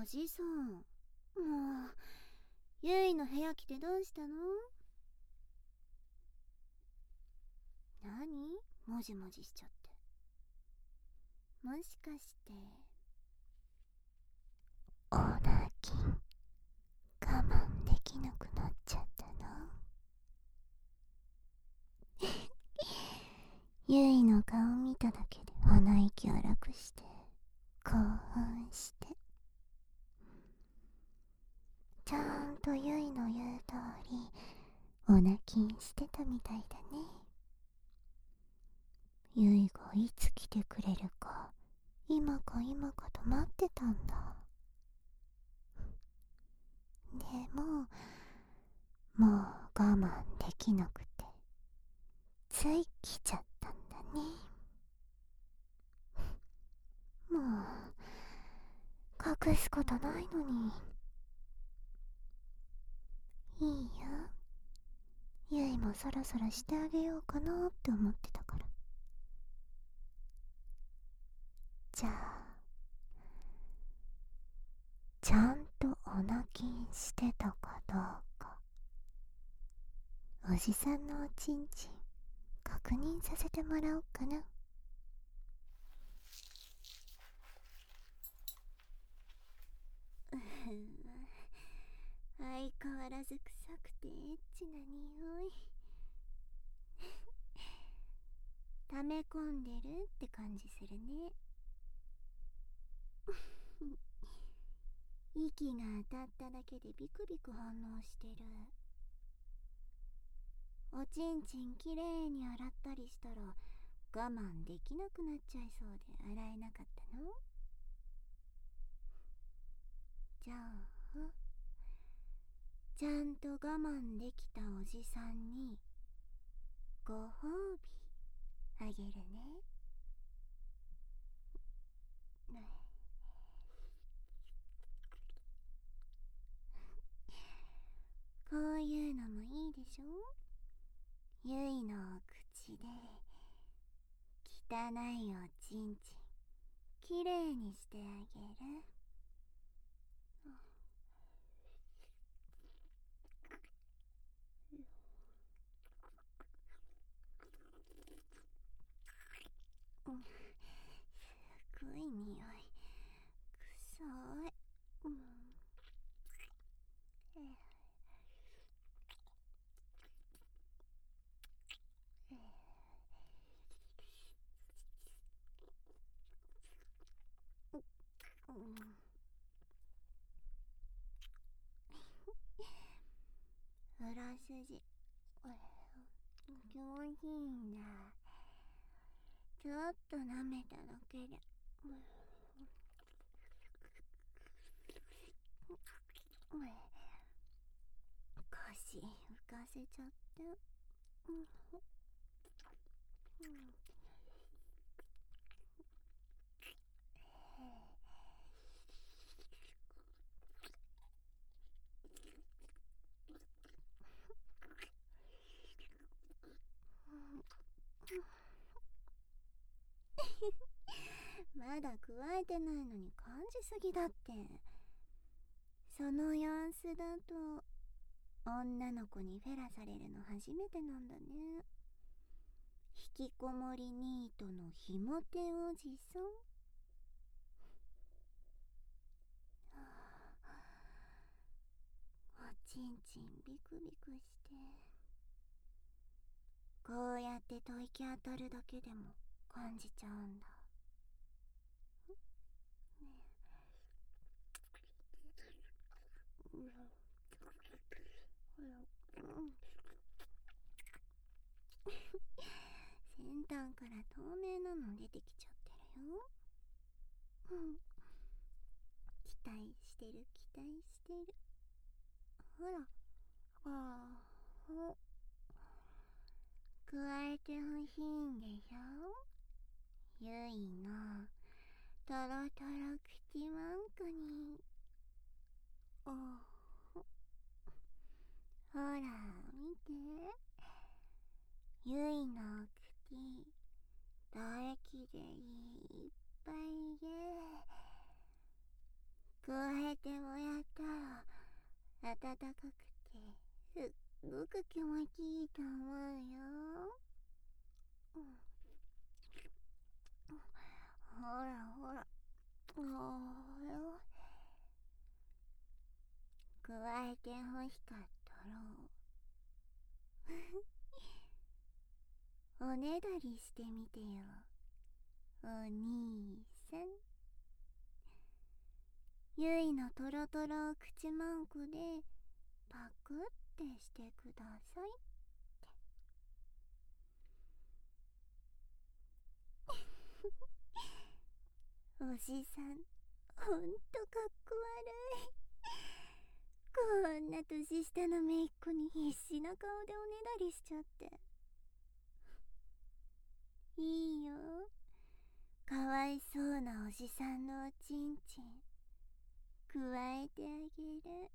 じさん、もうゆいの部屋来てどうしたの？何もじもじしちゃって。もしかしてオーナーキン我慢できなくなっちゃったの？ゆいの顔見ただけで鼻息荒くして興奮して、ちゃんとゆいの言う通りオナキンしてたみたいだね。ゆいがいつ来てくれるか今か今かと待ってたんだ。でももう我慢できなくてつい来ちゃったんだね。もう隠すことないのに。いいよ、ゆいもそろそろしてあげようかなって思ってたから。じゃあちゃんとオナキンしてたかどうかおじさんのおちんちん確認させてもらおうかな。 相変わらず臭くてエッチな匂い。溜め込んでるって感じするね。息が当たっただけでビクビク反応してる。おちんちんきれいに洗ったりしたら我慢できなくなっちゃいそうで洗えなかったの？じゃあちゃんと我慢できたおじさんにご褒美あげるね。こういうのもいいでしょ？ゆいの口で汚いおちんちんきれいにしてあげる。すごい匂い。くさい。裏筋気持ちいいんだ。ちょっと舐めただけで腰浮かせちゃって。まだ加えてないのに感じすぎだって。その様子だと女の子にフェラされるの初めてなんだね。引きこもりニートのひも手おじさん。おちんちんビクビクして、こうやって吐息当たるだけでも感じちゃうんだ。先端から透明なの出てきちゃってるよ。期待してる期待してる。ほら、加えてほしいんでしょ？ゆいのトロトロ口マンコに。ほら見て、ゆいの口唾液でいっぱいで加えてもやったら暖かくてすっごく気持ちいいと思うよ。ほらほら、おーよ。加えて欲しかったろ。おねだりしてみてよ、お兄さん。ゆいのトロトロ口マンコでパクってしてください。おじさん、ほんとかっこ悪い。こんな年下の姪っ子に必死な顔でおねだりしちゃって。いいよ、かわいそうなおじさんのおちんちんくわえてあげる。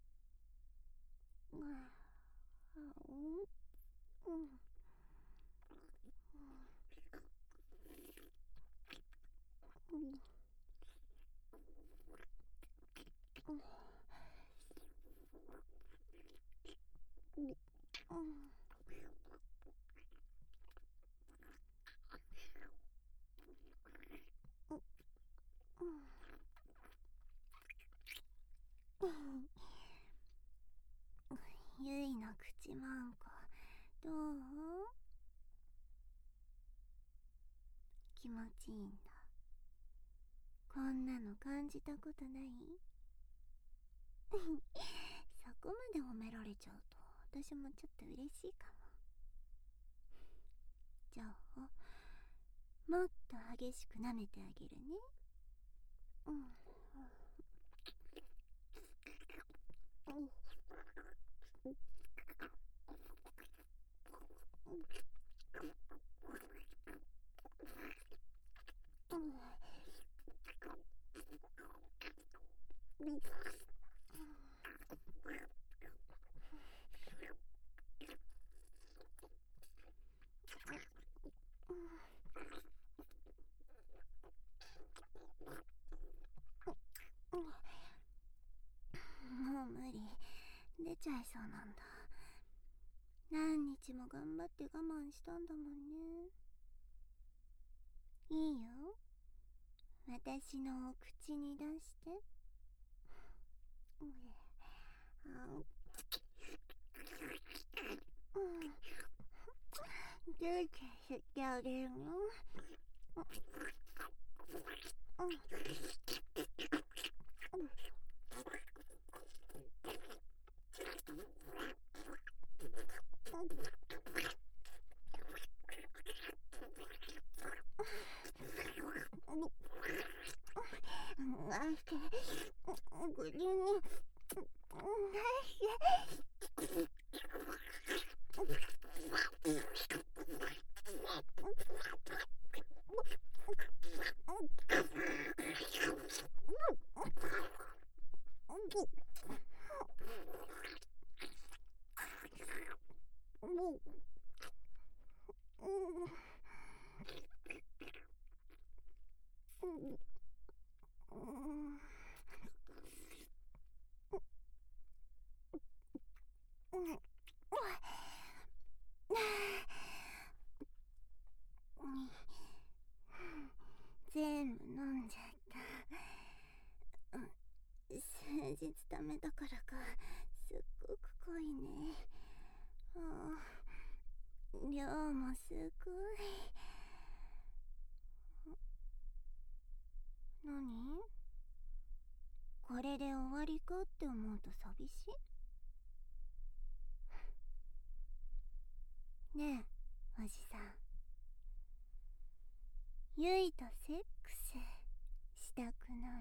ゆいの口マンコどう？気持ちいいんだ。こんなの感じたことない？そこまで褒められちゃうと私もちょっと嬉しいかも。じゃあもっと激しく舐めてあげるね。もう無理、出ちゃいそうなんだ。何日も頑張って我慢したんだもんね。いいよ、私のお口に出して。どうやって吸ってあげるの？全部飲んじゃった。数日ダメだからかすっごく濃いね。量もすごい。何？これで終わりかって思うと寂しい。ねえ、おじさん。ゆいとセックスしたくない？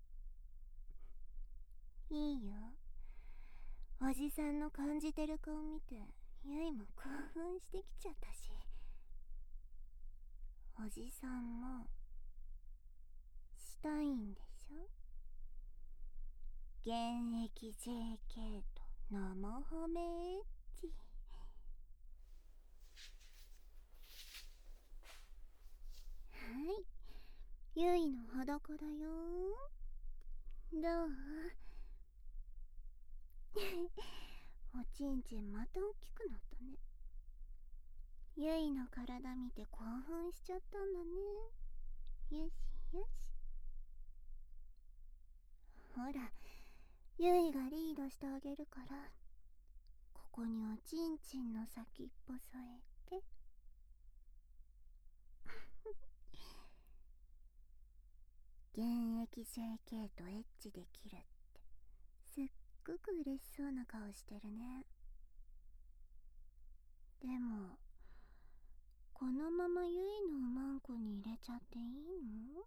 いいよ。おじさんの感じてる顔見て、ゆいも興奮してきちゃったし。おじさんもしたいんでしょ？現役 JK と生ハメエッチ。はい、ゆいの裸だよ。 どうおちんちんまた大きくなったね。ゆいの体見て興奮しちゃったんだね。よしよし。ほら、ゆいがリードしてあげるから、ここにおちんちんの先っぽ添えて。現役整形とエッチできるって、すっごく嬉しそうな顔してるね。でも、このままゆいのおまんこに入れちゃっていいの？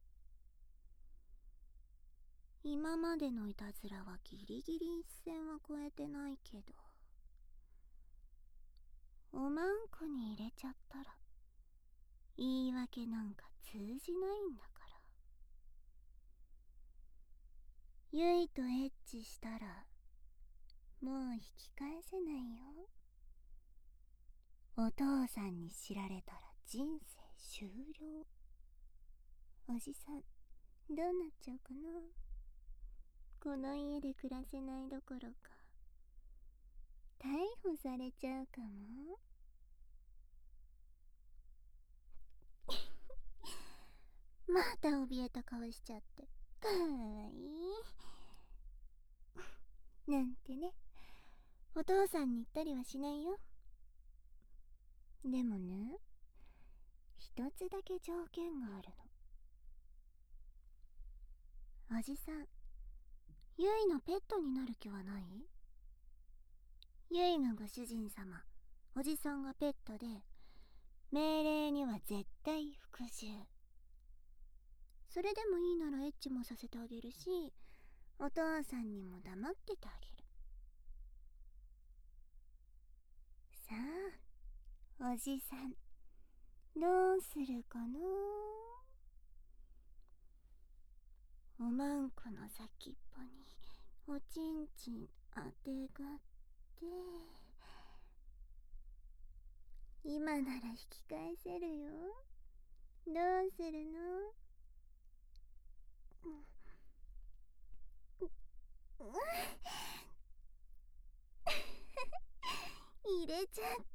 今までのいたずらはギリギリ一線は越えてないけど、おまんこに入れちゃったら言い訳なんか通じないんだから。ゆいとエッチしたらもう引き返せないよ。お父さんに知られたら人生終了。おじさんどうなっちゃうかな。この家で暮らせないどころか逮捕されちゃうかも。また怯えた顔しちゃってかわいいなんてね。お父さんに言ったりはしないよ。でもね、一つだけ条件があるの。おじさん、ゆいのペットになる気はない？ゆいがご主人様、おじさんがペットで、命令には絶対服従。それでもいいならエッチもさせてあげるし、お父さんにも黙っててあげる。さあ、おじさん、どうするかな。おまんこの先っぽにおちんちんあてがって、今なら引き返せるよ。どうするの？入れちゃった。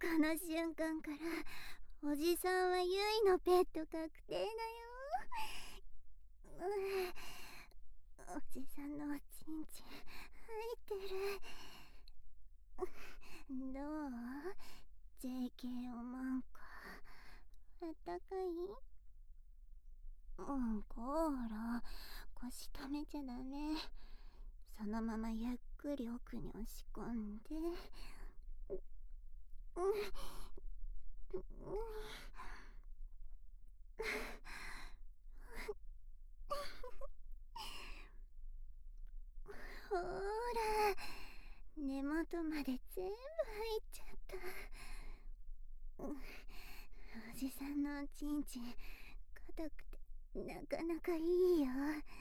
この瞬間からおじさんはゆいのペット確定だよ。おじさんのおちんちん入ってる。どう？ JK おまんこあったかい？こら、腰止めちゃダメ。そのままゆっくり奥に押し込んで、ほら、根元まで全部入っちゃった。おじさんのおちんちん硬くてなかなかいいよ。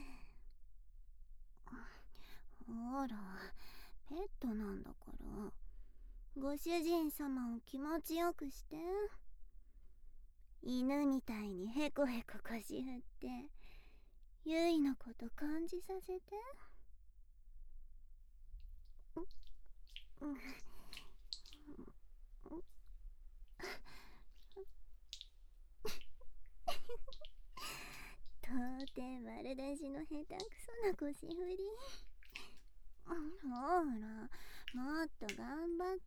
ほら、ペットなんだからご主人様を気持ちよくして。犬みたいにヘコヘコ腰振ってゆいのこと感じさせて。到底丸出しの下手くそな腰振り。ほら、もっと頑張って。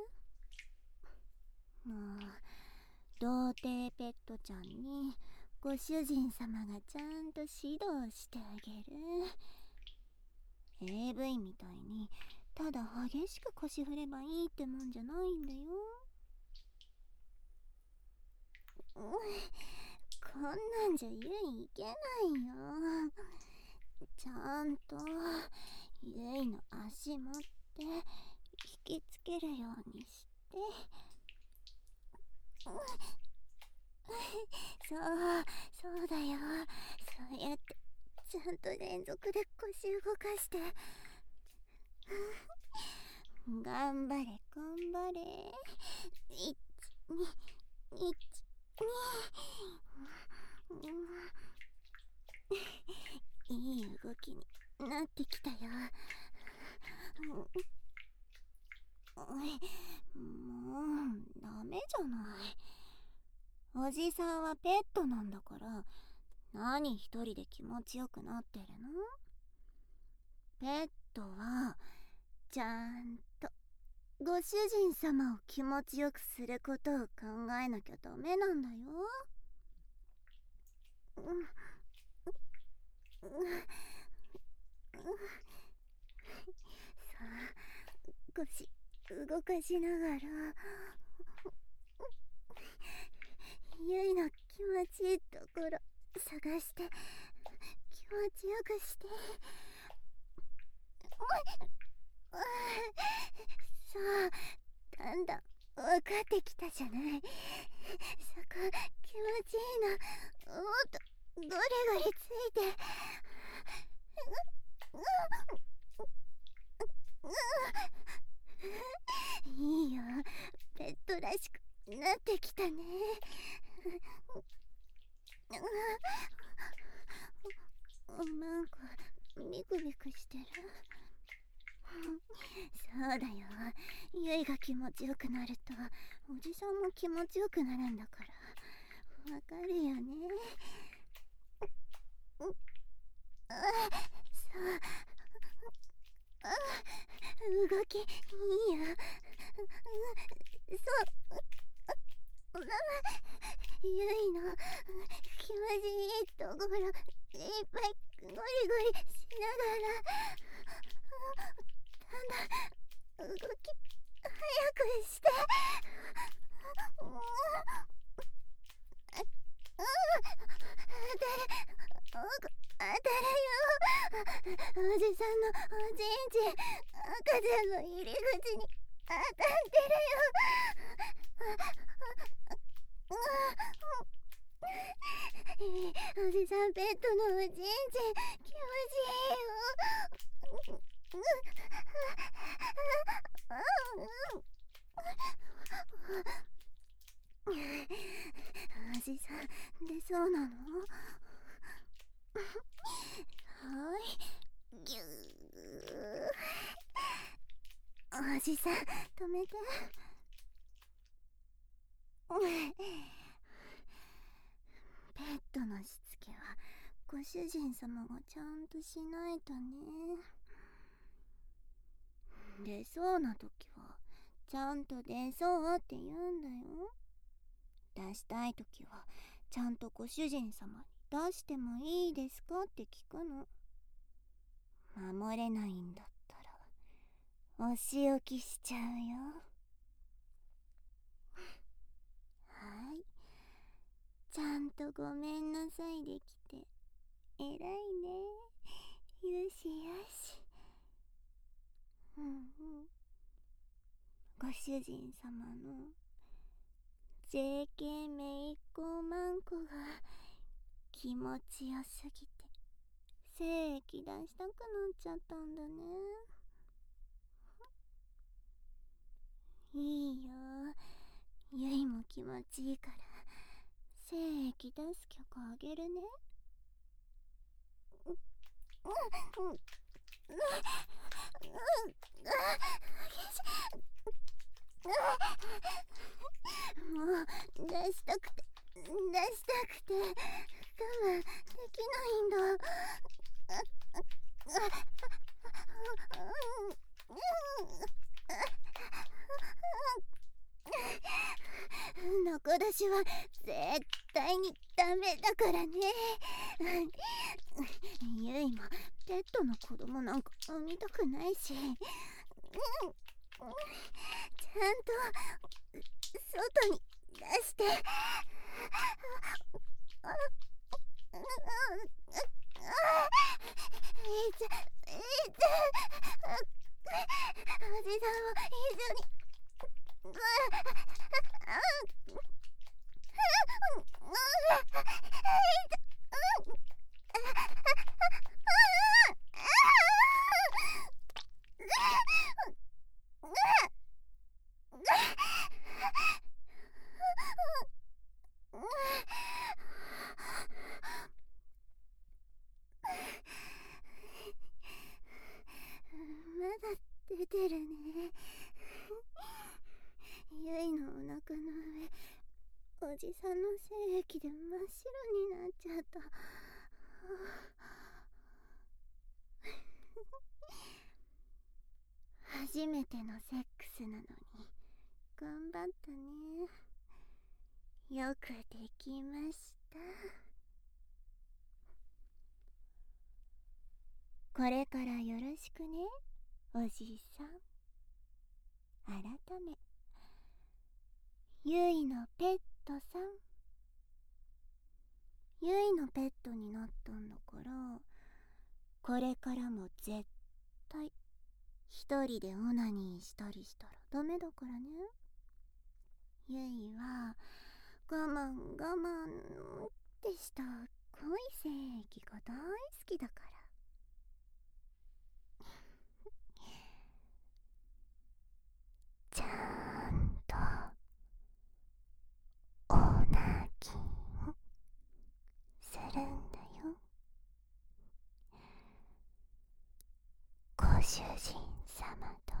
もう童貞ペットちゃんにご主人様がちゃんと指導してあげる。 AV みたいにただ激しく腰振ればいいってもんじゃないんだよ。こんなんじゃゆいいけないよ。ちゃんとゆいの足持って引きつけるようにして。そうだよ。そうやってちゃんと連続で腰動かして。頑張れ頑張れ。1、2、1、2。 いい動きになってきたよ。もうダメじゃない。おじさんはペットなんだから、何一人で気持ちよくなってるの？ペットはちゃんとご主人様を気持ちよくすることを考えなきゃダメなんだよ。さあ、少し動かしながらゆいの気持ちいいところ探して気持ちよくして。さあ、だんだん分かってきたじゃない。そこ気持ちいいの。もっとゴリゴリついて。いいよ、ペットらしくなってきたね。なんかビクビクしてる。そうだよ、ゆいが気持ちよくなるとおじさんも気持ちよくなるんだからわかるよね。動きいいよ。そう、ゆいの気持ちいいところいっぱいゴリゴリしながら、だんだん動き早くして。当たるよ。おじさんのおちんちん、赤ちゃんの入り口に当たってるよ。おじさんペットのおちんちん気持ちいいよ。おじさん出そうなの？はい、ぎゅー。おじさん止めて。ペットのしつけはご主人様がちゃんとしないとね。出そうな時はちゃんと出そうって言うんだよ。出したい時はちゃんとご主人様に出してもいいですかって聞くの。守れないんだったらお仕置きしちゃうよ。はい、ちゃんとごめんなさいできて偉いね。よしよし。ご主人様の JK めいっ子マンコが気持ちよすぎて精液出したくなっちゃったんだね。いいよ、ゆいも気持ちいいから精液出す曲あげるね。もう出したくて我慢できないんだ。中出しは絶対にダメだからね。ゆいもペットの子供なんか産みたくないし、ちゃんと外に出して。おじさんも一緒に。 てるね。ゆいのお腹の上、おじさんの精液で真っ白になっちゃった。初めてのセックスなのに頑張ったね。よくできました。これからよろしくね、おじいさん。改め、ゆいのペットさん。ゆいのペットになったんだから、これからも絶対一人でオナニーしたりしたらダメだからね。ゆいは我慢我慢ってした濃い精液が大好きだから。 ちゃんとオナキンするんだよ。ご主人様と